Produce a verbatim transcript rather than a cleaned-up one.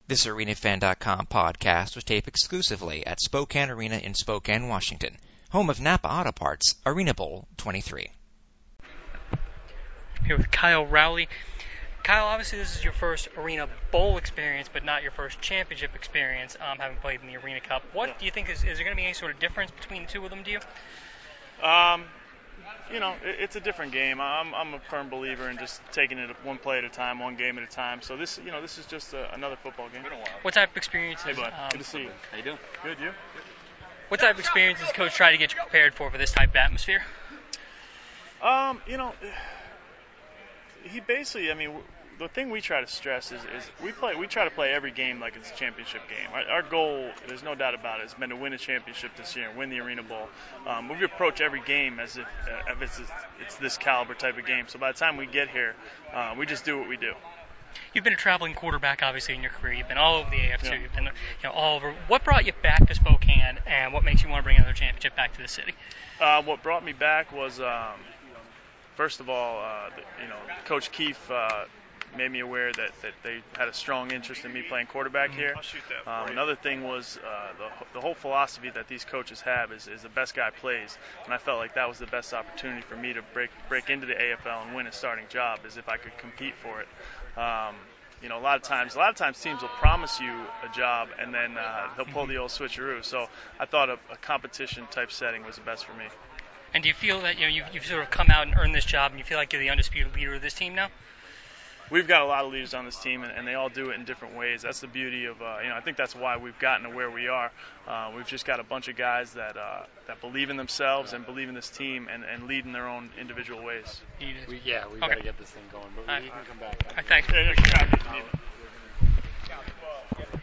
This Arena Fan dot com podcast was taped exclusively at Spokane Arena in Spokane, Washington, home of Napa Auto Parts, Arena Bowl twenty-three. Here with Kyle Rowley. Kyle, obviously this is your first Arena Bowl experience, but not your first championship experience, um, having played in the Arena Cup. What yeah. do you think, is, is there going to be any sort of difference between the two of them, do you? Um, you know, it, it's a different game. I'm, I'm a firm believer in just taking it one play at a time, one game at a time. So this, you know, this is just a, another football game. What type of experiences? Hey, bud. Um, Good to see you. How you doing? Good, you? What type of experiences does Coach try to get you prepared for for this type of atmosphere? Um, you know, he basically, I mean, the thing we try to stress is, is we play. We try to play every game like it's a championship game. Our, our goal, there's no doubt about it, has been to win a championship this year and win the Arena Bowl. Um, we approach every game as if, uh, if it's, it's this caliber type of game. So by the time we get here, uh, we just do what we do. You've been a traveling quarterback, obviously, in your career. You've been all over the A F C. Yeah. You've been, you know, all over. What brought you back to Spokane, and what makes you want to bring another championship back to the city? Uh, what brought me back was, um, first of all, uh, the, you know, Coach Keefe uh, made me aware that, that they had a strong interest in me playing quarterback here. Um, another thing was uh, the, the whole philosophy that these coaches have is, is the best guy plays, and I felt like that was the best opportunity for me to break break into the A F L and win a starting job, is if I could compete for it. Um, you know, a lot of times, a lot of times teams will promise you a job and then uh, they'll pull the old switcheroo. So I thought a, a competition type setting was the best for me. And do you feel that, you know, you've, you've sort of come out and earned this job, and you feel like you're the undisputed leader of this team now? We've got a lot of leaders on this team, and, and they all do it in different ways. That's the beauty of, uh, you know, I think that's why we've gotten to where we are. Uh, we've just got a bunch of guys that uh, that believe in themselves and believe in this team and, and lead in their own individual ways. We, yeah, we've okay. got to get this thing going, but we, right. we can come back. All right, thanks. Yeah, yeah,